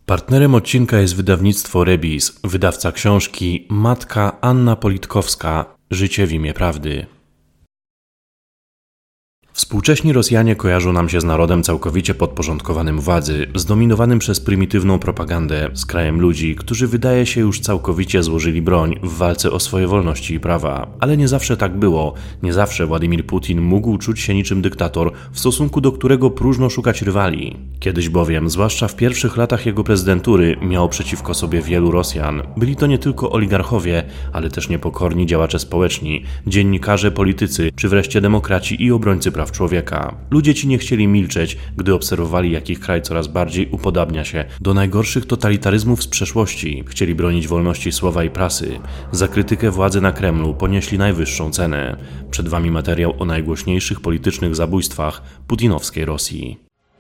Partnerem odcinka jest wydawnictwo Rebis, wydawca książki Matka Anna Politkowska Życie w imię prawdy. Współcześni Rosjanie kojarzą nam się z narodem całkowicie podporządkowanym władzy, zdominowanym przez prymitywną propagandę, z krajem ludzi, którzy wydaje się już całkowicie złożyli broń w walce o swoje wolności i prawa. Ale nie zawsze tak było, nie zawsze Władimir Putin mógł czuć się niczym dyktator, w stosunku do którego próżno szukać rywali. Kiedyś bowiem, zwłaszcza w pierwszych latach jego prezydentury, miał przeciwko sobie wielu Rosjan. Byli to nie tylko oligarchowie, ale też niepokorni działacze społeczni, dziennikarze, politycy, czy wreszcie demokraci i obrońcy praw człowieka. Ludzie ci nie chcieli milczeć, gdy obserwowali, jak ich kraj coraz bardziej upodabnia się do najgorszych totalitaryzmów z przeszłości. Chcieli bronić wolności słowa i prasy. Za krytykę władzy na Kremlu ponieśli najwyższą cenę. Przed wami materiał o najgłośniejszych politycznych zabójstwach putinowskiej Rosji.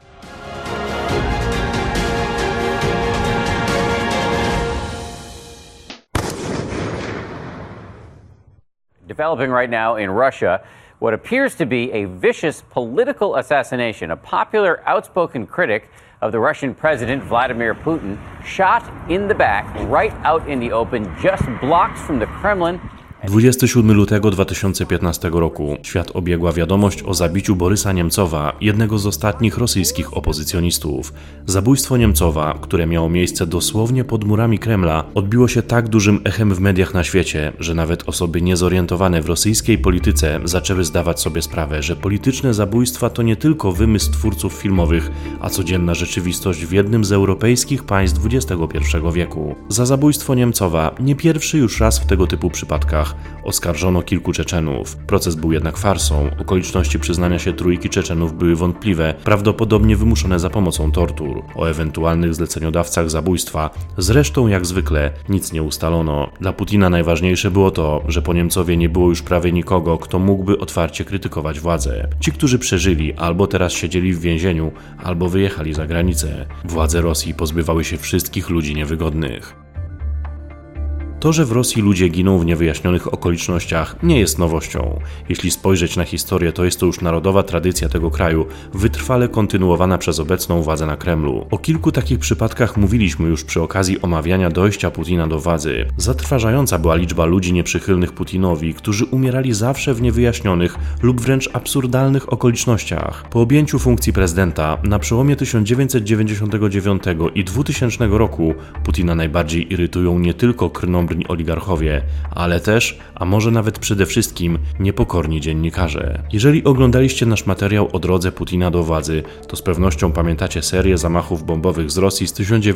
Developing right now in Russia what appears to be a vicious political assassination. A popular, outspoken critic of the Russian president, Vladimir Putin, shot in the back, right out in the open, just blocks from the Kremlin. 27 lutego 2015 roku świat obiegła wiadomość o zabiciu Borysa Niemcowa, jednego z ostatnich rosyjskich opozycjonistów. Zabójstwo Niemcowa, które miało miejsce dosłownie pod murami Kremla, odbiło się tak dużym echem w mediach na świecie, że nawet osoby niezorientowane w rosyjskiej polityce zaczęły zdawać sobie sprawę, że polityczne zabójstwa to nie tylko wymysł twórców filmowych, a codzienna rzeczywistość w jednym z europejskich państw XXI wieku. Za zabójstwo Niemcowa nie pierwszy już raz w tego typu przypadkach oskarżono kilku Czeczenów. Proces był jednak farsą, okoliczności przyznania się trójki Czeczenów były wątpliwe, prawdopodobnie wymuszone za pomocą tortur. O ewentualnych zleceniodawcach zabójstwa zresztą jak zwykle nic nie ustalono. Dla Putina najważniejsze było to, że po Niemcowie nie było już prawie nikogo, kto mógłby otwarcie krytykować władzę. Ci, którzy przeżyli, albo teraz siedzieli w więzieniu, albo wyjechali za granicę. Władze Rosji pozbywały się wszystkich ludzi niewygodnych. To, że w Rosji ludzie giną w niewyjaśnionych okolicznościach, nie jest nowością. Jeśli spojrzeć na historię, to jest to już narodowa tradycja tego kraju, wytrwale kontynuowana przez obecną władzę na Kremlu. O kilku takich przypadkach mówiliśmy już przy okazji omawiania dojścia Putina do władzy. Zatrważająca była liczba ludzi nieprzychylnych Putinowi, którzy umierali zawsze w niewyjaśnionych lub wręcz absurdalnych okolicznościach. Po objęciu funkcji prezydenta na przełomie 1999 i 2000 roku Putina najbardziej irytują nie tylko krnąbrni oligarchowie, ale też, a może nawet przede wszystkim, niepokorni dziennikarze. Jeżeli oglądaliście nasz materiał o drodze Putina do władzy, to z pewnością pamiętacie serię zamachów bombowych z Rosji z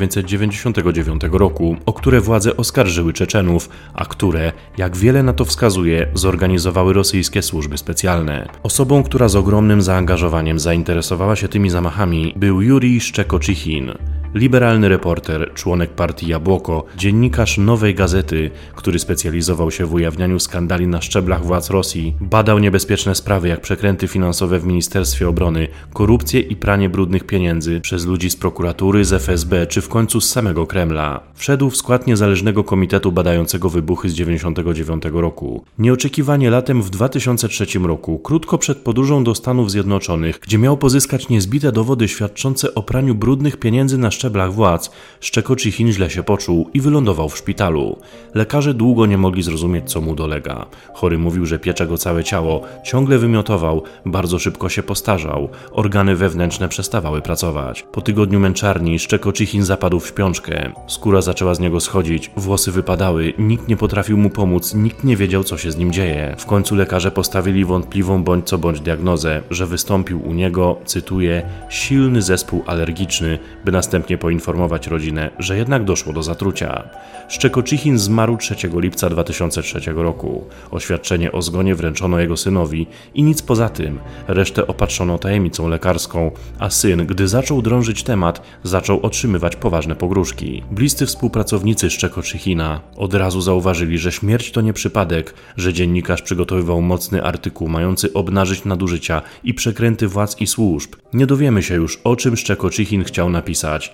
1999 roku, o które władze oskarżyły Czeczenów, a które, jak wiele na to wskazuje, zorganizowały rosyjskie służby specjalne. Osobą, która z ogromnym zaangażowaniem zainteresowała się tymi zamachami, był Jurij Szczekocichin. Liberalny reporter, członek partii Jabłoko, dziennikarz Nowej Gazety, który specjalizował się w ujawnianiu skandali na szczeblach władz Rosji, badał niebezpieczne sprawy jak przekręty finansowe w Ministerstwie Obrony, korupcję i pranie brudnych pieniędzy przez ludzi z prokuratury, z FSB czy w końcu z samego Kremla. Wszedł w skład niezależnego komitetu badającego wybuchy z 1999 roku. Nieoczekiwanie latem w 2003 roku, krótko przed podróżą do Stanów Zjednoczonych, gdzie miał pozyskać niezbite dowody świadczące o praniu brudnych pieniędzy na szczeblach władz, Szczekocichin źle się poczuł i wylądował w szpitalu. Lekarze długo nie mogli zrozumieć, co mu dolega. Chory mówił, że piecze go całe ciało, ciągle wymiotował, bardzo szybko się postarzał, organy wewnętrzne przestawały pracować. Po tygodniu męczarni Szczekocichin zapadł w śpiączkę. Skóra zaczęła z niego schodzić, włosy wypadały, nikt nie potrafił mu pomóc, nikt nie wiedział, co się z nim dzieje. W końcu lekarze postawili wątpliwą bądź co bądź diagnozę, że wystąpił u niego, cytuję, silny zespół alergiczny, by następnie poinformować rodzinę, że jednak doszło do zatrucia. Szczekocichin zmarł 3 lipca 2003 roku. Oświadczenie o zgonie wręczono jego synowi i nic poza tym. Resztę opatrzono tajemnicą lekarską, a syn, gdy zaczął drążyć temat, zaczął otrzymywać poważne pogróżki. Bliscy współpracownicy Szczekocichina od razu zauważyli, że śmierć to nie przypadek, że dziennikarz przygotowywał mocny artykuł mający obnażyć nadużycia i przekręty władz i służb. Nie dowiemy się już, o czym Szczekocichin chciał napisać,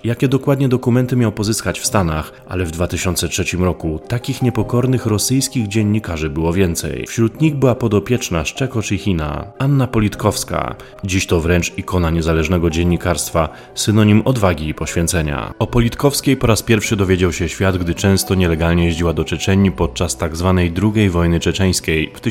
jakie dokładnie dokumenty miał pozyskać w Stanach, ale w 2003 roku takich niepokornych rosyjskich dziennikarzy było więcej. Wśród nich była podopieczna Szczekoczychina, Anna Politkowska, dziś to wręcz ikona niezależnego dziennikarstwa, synonim odwagi i poświęcenia. O Politkowskiej po raz pierwszy dowiedział się świat, gdy często nielegalnie jeździła do Czeczenii podczas tzw. II wojny czeczeńskiej w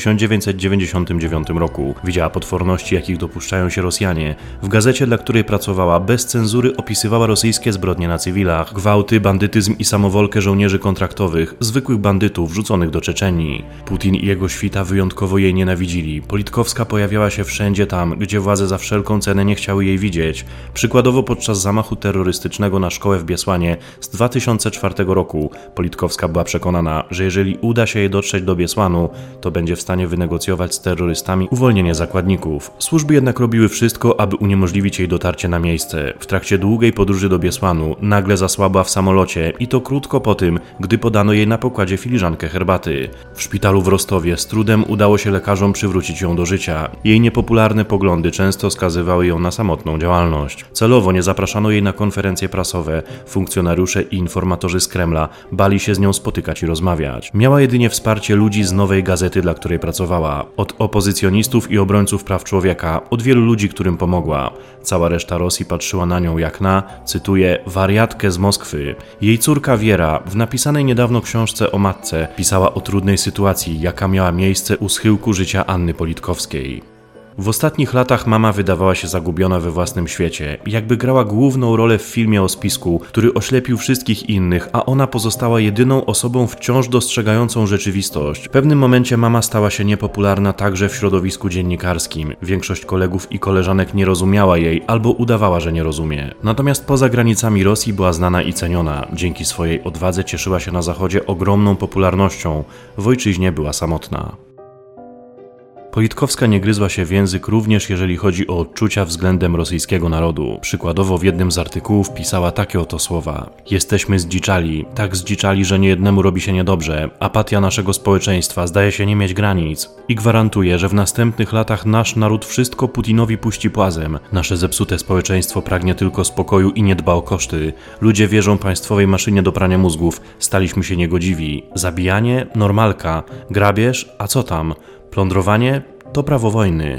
1999 roku. Widziała potworności, jakich dopuszczają się Rosjanie. W gazecie, dla której pracowała, bez cenzury opisywała rosyjskie zbrodnie na cywilach, gwałty, bandytyzm i samowolkę żołnierzy kontraktowych, zwykłych bandytów wrzuconych do Czeczenii. Putin i jego świta wyjątkowo jej nienawidzili. Politkowska pojawiała się wszędzie tam, gdzie władze za wszelką cenę nie chciały jej widzieć. Przykładowo podczas zamachu terrorystycznego na szkołę w Biesłanie z 2004 roku Politkowska była przekonana, że jeżeli uda się jej dotrzeć do Biesłanu, to będzie w stanie wynegocjować z terrorystami uwolnienie zakładników. Służby jednak robiły wszystko, aby uniemożliwić jej dotarcie na miejsce. W trakcie długiej podróży do Biesłanu nagle zasłabła w samolocie i to krótko po tym, gdy podano jej na pokładzie filiżankę herbaty. W szpitalu w Rostowie z trudem udało się lekarzom przywrócić ją do życia. Jej niepopularne poglądy często skazywały ją na samotną działalność. Celowo nie zapraszano jej na konferencje prasowe. Funkcjonariusze i informatorzy z Kremla bali się z nią spotykać i rozmawiać. Miała jedynie wsparcie ludzi z Nowej Gazety, dla której pracowała. Od opozycjonistów i obrońców praw człowieka, od wielu ludzi, którym pomogła. Cała reszta Rosji patrzyła na nią jak na, cytuję, wariatkę z Moskwy. Jej córka Wiera w napisanej niedawno książce o matce pisała o trudnej sytuacji, jaka miała miejsce u schyłku życia Anny Politkowskiej. W ostatnich latach mama wydawała się zagubiona we własnym świecie, jakby grała główną rolę w filmie o spisku, który oślepił wszystkich innych, a ona pozostała jedyną osobą wciąż dostrzegającą rzeczywistość. W pewnym momencie mama stała się niepopularna także w środowisku dziennikarskim. Większość kolegów i koleżanek nie rozumiała jej albo udawała, że nie rozumie. Natomiast poza granicami Rosji była znana i ceniona. Dzięki swojej odwadze cieszyła się na Zachodzie ogromną popularnością. W ojczyźnie była samotna. Politkowska nie gryzła się w język również jeżeli chodzi o odczucia względem rosyjskiego narodu. Przykładowo w jednym z artykułów pisała takie oto słowa: jesteśmy zdziczali, tak zdziczali, że niejednemu robi się niedobrze. Apatia naszego społeczeństwa zdaje się nie mieć granic. I gwarantuję, że w następnych latach nasz naród wszystko Putinowi puści płazem. Nasze zepsute społeczeństwo pragnie tylko spokoju i nie dba o koszty. Ludzie wierzą państwowej maszynie do prania mózgów. Staliśmy się niegodziwi. Zabijanie? Normalka. Grabież? A co tam? Plądrowanie to prawo wojny.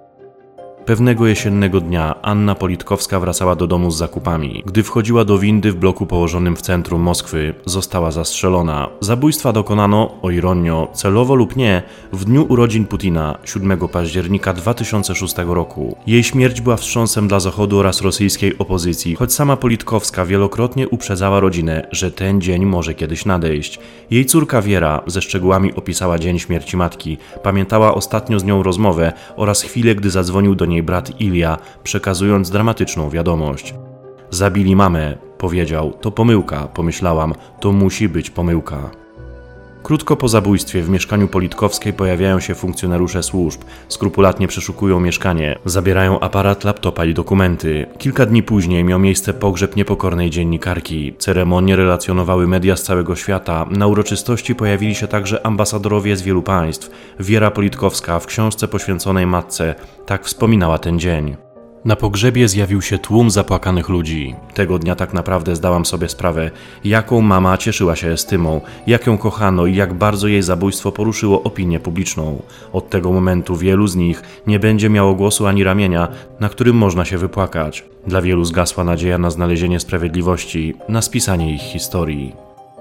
Pewnego jesiennego dnia Anna Politkowska wracała do domu z zakupami. Gdy wchodziła do windy w bloku położonym w centrum Moskwy, została zastrzelona. Zabójstwa dokonano, o ironio, celowo lub nie, w dniu urodzin Putina, 7 października 2006 roku. Jej śmierć była wstrząsem dla Zachodu oraz rosyjskiej opozycji, choć sama Politkowska wielokrotnie uprzedzała rodzinę, że ten dzień może kiedyś nadejść. Jej córka Wiera ze szczegółami opisała dzień śmierci matki, pamiętała ostatnio z nią rozmowę oraz chwilę, gdy zadzwonił do niej brat Ilja, przekazując dramatyczną wiadomość. Zabili mamę, powiedział. To pomyłka, pomyślałam. To musi być pomyłka. Krótko po zabójstwie w mieszkaniu Politkowskiej pojawiają się funkcjonariusze służb, skrupulatnie przeszukują mieszkanie, zabierają aparat, laptopa i dokumenty. Kilka dni później miał miejsce pogrzeb niepokornej dziennikarki. Ceremonię relacjonowały media z całego świata. Na uroczystości pojawili się także ambasadorowie z wielu państw. Wiera Politkowska w książce poświęconej matce tak wspominała ten dzień. Na pogrzebie zjawił się tłum zapłakanych ludzi. Tego dnia tak naprawdę zdałam sobie sprawę, jaką mama cieszyła się estymą, jak ją kochano i jak bardzo jej zabójstwo poruszyło opinię publiczną. Od tego momentu wielu z nich nie będzie miało głosu ani ramienia, na którym można się wypłakać. Dla wielu zgasła nadzieja na znalezienie sprawiedliwości, na spisanie ich historii.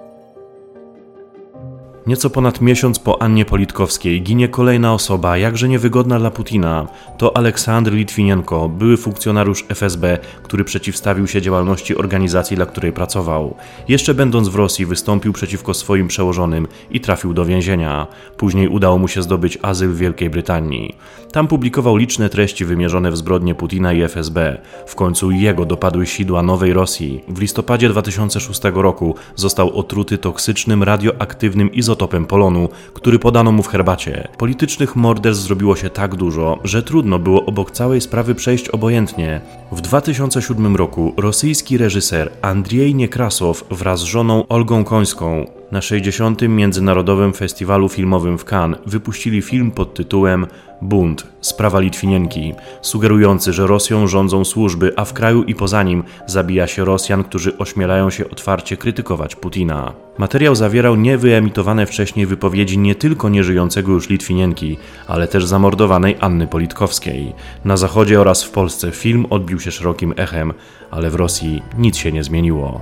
Nieco ponad miesiąc po Annie Politkowskiej ginie kolejna osoba, jakże niewygodna dla Putina. To Aleksandr Litwinienko, były funkcjonariusz FSB, który przeciwstawił się działalności organizacji, dla której pracował. Jeszcze będąc w Rosji wystąpił przeciwko swoim przełożonym i trafił do więzienia. Później udało mu się zdobyć azyl w Wielkiej Brytanii. Tam publikował liczne treści wymierzone w zbrodnie Putina i FSB. W końcu jego dopadły sidła nowej Rosji. W listopadzie 2006 roku został otruty toksycznym radioaktywnym izotopem polonu, który podano mu w herbacie. Politycznych morderstw zrobiło się tak dużo, że trudno było obok całej sprawy przejść obojętnie. W 2007 roku rosyjski reżyser Andrzej Niekrasow wraz z żoną Olgą Końską Na 60. Międzynarodowym Festiwalu Filmowym w Cannes wypuścili film pod tytułem Bunt – sprawa Litwinienki, sugerujący, że Rosją rządzą służby, a w kraju i poza nim zabija się Rosjan, którzy ośmielają się otwarcie krytykować Putina. Materiał zawierał niewyemitowane wcześniej wypowiedzi nie tylko nieżyjącego już Litwinienki, ale też zamordowanej Anny Politkowskiej. Na Zachodzie oraz w Polsce film odbił się szerokim echem, ale w Rosji nic się nie zmieniło.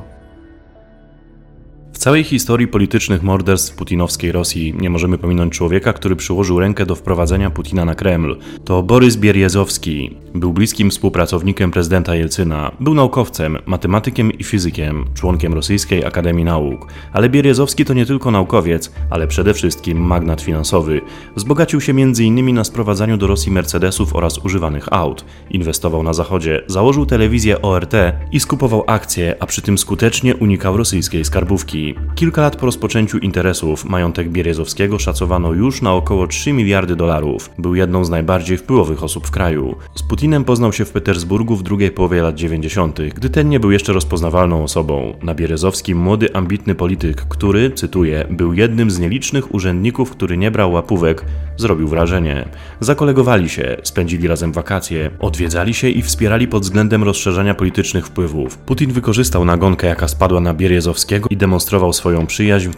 W całej historii politycznych morderstw putinowskiej Rosji nie możemy pominąć człowieka, który przyłożył rękę do wprowadzenia Putina na Kreml. To Borys Bierjezowski. Był bliskim współpracownikiem prezydenta Jelcyna. Był naukowcem, matematykiem i fizykiem, członkiem Rosyjskiej Akademii Nauk. Ale Bierjezowski to nie tylko naukowiec, ale przede wszystkim magnat finansowy. Wzbogacił się m.in. na sprowadzaniu do Rosji Mercedesów oraz używanych aut. Inwestował na Zachodzie, założył telewizję ORT i skupował akcje, a przy tym skutecznie unikał rosyjskiej skarbówki. Kilka lat po rozpoczęciu interesów majątek Bierjezowskiego szacowano już na około 3 miliardy dolarów. Był jedną z najbardziej wpływowych osób w kraju. Z Putinem poznał się w Petersburgu w drugiej połowie lat 90., gdy ten nie był jeszcze rozpoznawalną osobą. Na Bierjezowskim młody, ambitny polityk, który, cytuję, był jednym z nielicznych urzędników, który nie brał łapówek, zrobił wrażenie. Zakolegowali się, spędzili razem wakacje, odwiedzali się i wspierali pod względem rozszerzania politycznych wpływów. Putin wykorzystał nagonkę, jaka spadła na Bierjezowskiego i demonstrował swoją przyjaźń w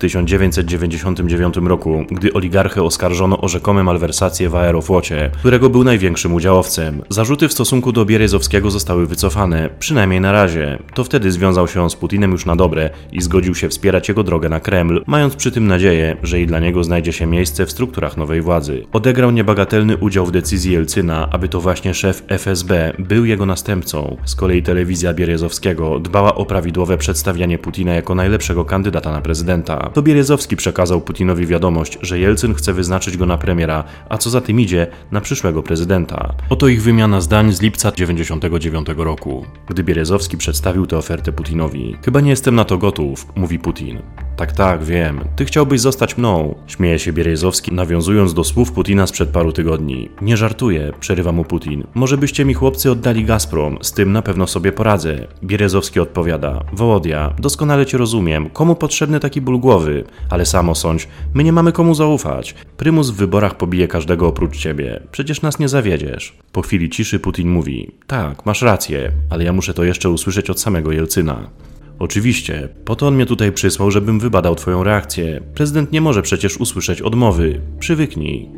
1999 roku, gdy oligarchę oskarżono o rzekome malwersacje w Aeroflocie, którego był największym udziałowcem. Zarzuty w stosunku do Bierjezowskiego zostały wycofane, przynajmniej na razie. To wtedy związał się on z Putinem już na dobre i zgodził się wspierać jego drogę na Kreml, mając przy tym nadzieję, że i dla niego znajdzie się miejsce w strukturach nowej władzy. Odegrał niebagatelny udział w decyzji Jelcyna, aby to właśnie szef FSB był jego następcą. Z kolei telewizja Bierjezowskiego dbała o prawidłowe przedstawianie Putina jako najlepszego kandydata na prezydenta. To Bierjezowski przekazał Putinowi wiadomość, że Jelcyn chce wyznaczyć go na premiera, a co za tym idzie, na przyszłego prezydenta. Oto ich wymiana zdań z lipca 1999 roku, gdy Bierjezowski przedstawił tę ofertę Putinowi. Chyba nie jestem na to gotów, mówi Putin. Tak, wiem. Ty chciałbyś zostać mną. Śmieje się Bierjezowski, nawiązując do słów Putina sprzed paru tygodni. Nie żartuję, przerywa mu Putin. Może byście mi chłopcy oddali Gazprom, z tym na pewno sobie poradzę. Bierjezowski odpowiada. Wołodia, doskonale cię rozumiem. Komu potrzebny taki ból głowy? Ale sam osądź, my nie mamy komu zaufać. Prymus w wyborach pobije każdego oprócz ciebie. Przecież nas nie zawiedziesz. Po chwili ciszy Putin mówi. Tak, masz rację, ale ja muszę to jeszcze usłyszeć od samego Jelcyna. Oczywiście, po to on mnie tutaj przysłał, żebym wybadał twoją reakcję. Prezydent nie może przecież usłyszeć odmowy. Przywyknij.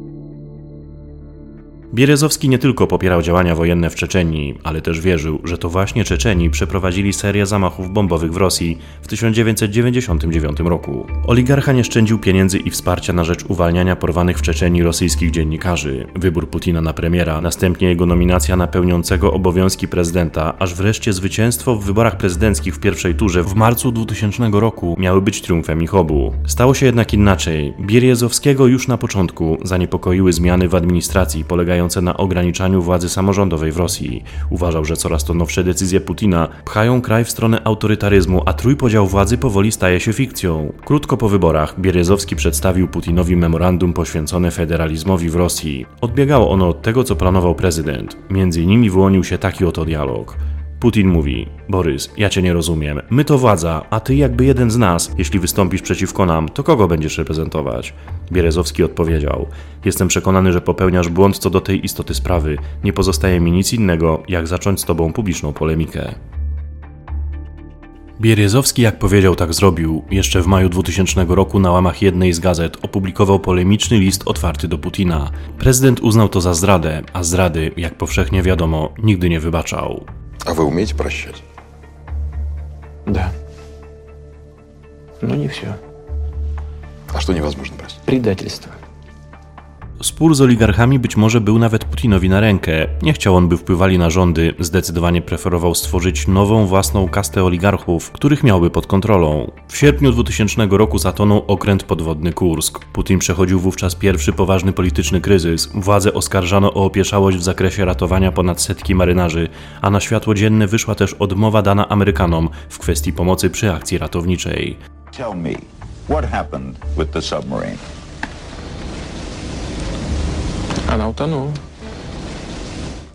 Bierjezowski nie tylko popierał działania wojenne w Czeczenii, ale też wierzył, że to właśnie Czeczeni przeprowadzili serię zamachów bombowych w Rosji w 1999 roku. Oligarcha nie szczędził pieniędzy i wsparcia na rzecz uwalniania porwanych w Czeczenii rosyjskich dziennikarzy. Wybór Putina na premiera, następnie jego nominacja na pełniącego obowiązki prezydenta, aż wreszcie zwycięstwo w wyborach prezydenckich w pierwszej turze w marcu 2000 roku miały być triumfem ich obu. Stało się jednak inaczej. Bierjezowskiego już na początku zaniepokoiły zmiany w administracji polegające na ograniczaniu władzy samorządowej w Rosji. Uważał, że coraz to nowsze decyzje Putina pchają kraj w stronę autorytaryzmu, a trójpodział władzy powoli staje się fikcją. Krótko po wyborach Bierjezowski przedstawił Putinowi memorandum poświęcone federalizmowi w Rosji. Odbiegało ono od tego, co planował prezydent. Między innymi wyłonił się taki oto dialog. Putin mówi, Borys, ja cię nie rozumiem, my to władza, a ty jakby jeden z nas, jeśli wystąpisz przeciwko nam, to kogo będziesz reprezentować? Bierjezowski odpowiedział, jestem przekonany, że popełniasz błąd co do tej istoty sprawy, nie pozostaje mi nic innego, jak zacząć z tobą publiczną polemikę. Bierjezowski, jak powiedział, tak zrobił. Jeszcze w maju 2000 roku na łamach jednej z gazet opublikował polemiczny list otwarty do Putina. Prezydent uznał to za zdradę, a zdrady, jak powszechnie wiadomo, nigdy nie wybaczał. А вы умеете прощать? Да. Но не все. А что невозможно простить? Предательство. Spór z oligarchami być może był nawet Putinowi na rękę. Nie chciał on, by wpływali na rządy, zdecydowanie preferował stworzyć nową własną kastę oligarchów, których miałby pod kontrolą. W sierpniu 2000 roku zatonął okręt podwodny Kursk. Putin przechodził wówczas pierwszy poważny polityczny kryzys. Władzę oskarżano o opieszałość w zakresie ratowania ponad setki marynarzy, a na światło dzienne wyszła też odmowa dana Amerykanom w kwestii pomocy przy akcji ratowniczej. Tell me, what happened with the submarine? Она утонула.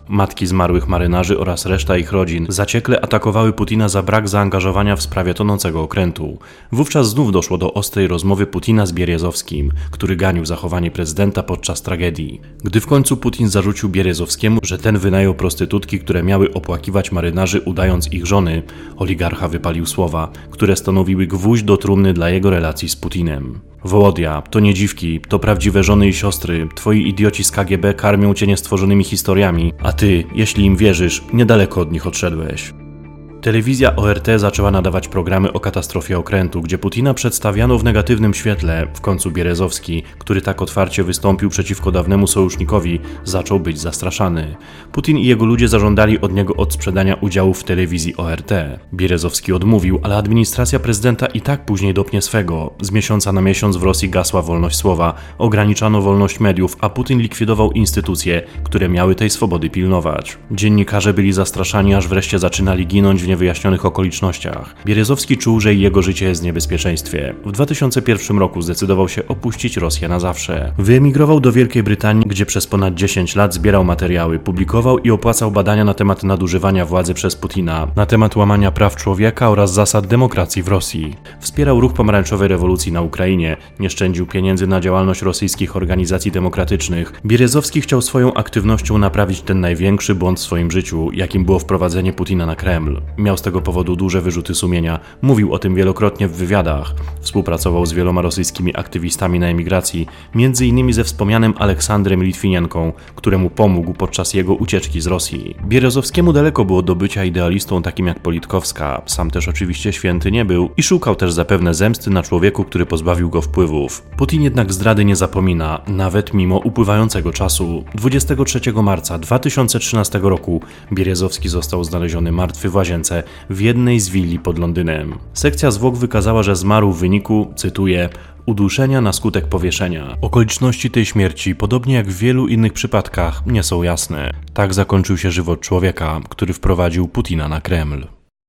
Matki zmarłych marynarzy oraz reszta ich rodzin zaciekle atakowały Putina za brak zaangażowania w sprawie tonącego okrętu. Wówczas znów doszło do ostrej rozmowy Putina z Bierezowskim, który ganił zachowanie prezydenta podczas tragedii. Gdy w końcu Putin zarzucił Bierezowskiemu, że ten wynajął prostytutki, które miały opłakiwać marynarzy, udając ich żony, oligarcha wypalił słowa, które stanowiły gwóźdź do trumny dla jego relacji z Putinem. Wołodia, to nie dziwki, to prawdziwe żony i siostry, twoi idioci z KGB karmią cię niestworzonymi historiami, a ty, jeśli im wierzysz, niedaleko od nich odszedłeś. Telewizja ORT zaczęła nadawać programy o katastrofie okrętu, gdzie Putina przedstawiano w negatywnym świetle. W końcu Bierezowski, który tak otwarcie wystąpił przeciwko dawnemu sojusznikowi, zaczął być zastraszany. Putin i jego ludzie zażądali od niego odsprzedania udziałów w telewizji ORT. Bierezowski odmówił, ale administracja prezydenta i tak później dopnie swego. Z miesiąca na miesiąc w Rosji gasła wolność słowa, ograniczano wolność mediów, a Putin likwidował instytucje, które miały tej swobody pilnować. Dziennikarze byli zastraszani, aż wreszcie zaczynali ginąć w niewyjaśnionych okolicznościach. Bierezowski czuł, że jego życie jest w niebezpieczeństwie. W 2001 roku zdecydował się opuścić Rosję na zawsze. Wyemigrował do Wielkiej Brytanii, gdzie przez ponad 10 lat zbierał materiały, publikował i opłacał badania na temat nadużywania władzy przez Putina, na temat łamania praw człowieka oraz zasad demokracji w Rosji. Wspierał ruch pomarańczowej rewolucji na Ukrainie, nie szczędził pieniędzy na działalność rosyjskich organizacji demokratycznych. Bierezowski chciał swoją aktywnością naprawić ten największy błąd w swoim życiu, jakim było wprowadzenie Putina na Kreml. Miał z tego powodu duże wyrzuty sumienia, mówił o tym wielokrotnie w wywiadach. Współpracował z wieloma rosyjskimi aktywistami na emigracji, m.in. ze wspomnianym Aleksandrem Litwinienką, któremu pomógł podczas jego ucieczki z Rosji. Bierezowskiemu daleko było do bycia idealistą takim jak Politkowska, sam też oczywiście święty nie był i szukał też zapewne zemsty na człowieku, który pozbawił go wpływów. Putin jednak zdrady nie zapomina, nawet mimo upływającego czasu. 23 marca 2013 roku Bierezowski został znaleziony martwy w łazience w jednej z willi pod Londynem. Sekcja zwłok wykazała, że zmarł w wyniku, cytuję, uduszenia na skutek powieszenia. Okoliczności tej śmierci, podobnie jak w wielu innych przypadkach, nie są jasne. Tak zakończył się żywot człowieka, który wprowadził Putina na Kreml.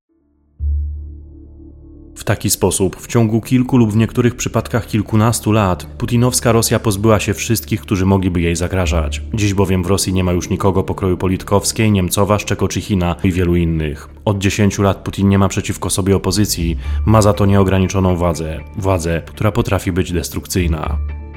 W taki sposób, w ciągu kilku lub w niektórych przypadkach kilkunastu lat, putinowska Rosja pozbyła się wszystkich, którzy mogliby jej zagrażać. Dziś bowiem w Rosji nie ma już nikogo pokroju Politkowskiej, Niemcowa, Szczekoczychina i wielu innych. Od 10 lat Putin nie ma przeciwko sobie opozycji, ma za to nieograniczoną władzę. Władzę, która potrafi być destrukcyjna.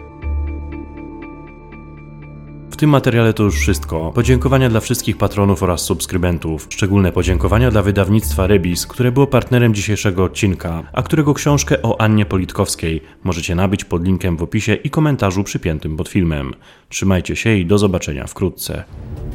W tym materiale to już wszystko. Podziękowania dla wszystkich patronów oraz subskrybentów. Szczególne podziękowania dla wydawnictwa Rebis, które było partnerem dzisiejszego odcinka, a którego książkę o Annie Politkowskiej możecie nabyć pod linkiem w opisie i komentarzu przypiętym pod filmem. Trzymajcie się i do zobaczenia wkrótce.